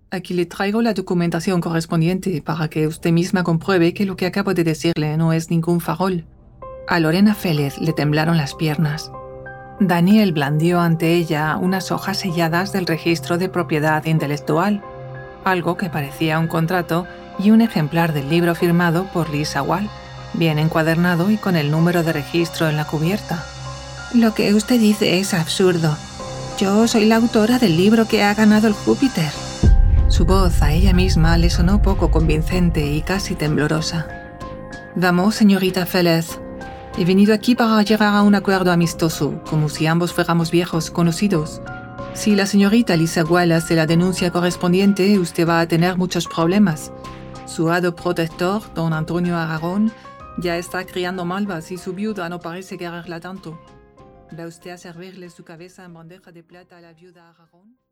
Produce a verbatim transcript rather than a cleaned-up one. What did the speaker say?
Aquí le traigo la documentación correspondiente para que usted misma compruebe que lo que acabo de decirle no es ningún farol. A Lorena Félez le temblaron las piernas. Daniel blandió ante ella unas hojas selladas del registro de propiedad intelectual, algo que parecía un contrato y un ejemplar del libro firmado por Lisa Wall, bien encuadernado y con el número de registro en la cubierta. Lo que usted dice es absurdo. Yo soy la autora del libro que ha ganado el Júpiter. Su voz a ella misma le sonó poco convincente y casi temblorosa. Vamos, señorita Félez. He venido aquí para llegar a un acuerdo amistoso, como si ambos fuéramos viejos conocidos. Si la señorita Lisa Wall hace la denuncia correspondiente, usted va a tener muchos problemas. Su hado protector, don Antonio Aragón, ya está criando malvas y su viuda no parece quererla tanto. ¿Va usted a servirle su cabeza en bandeja de plata a la viuda Aragón?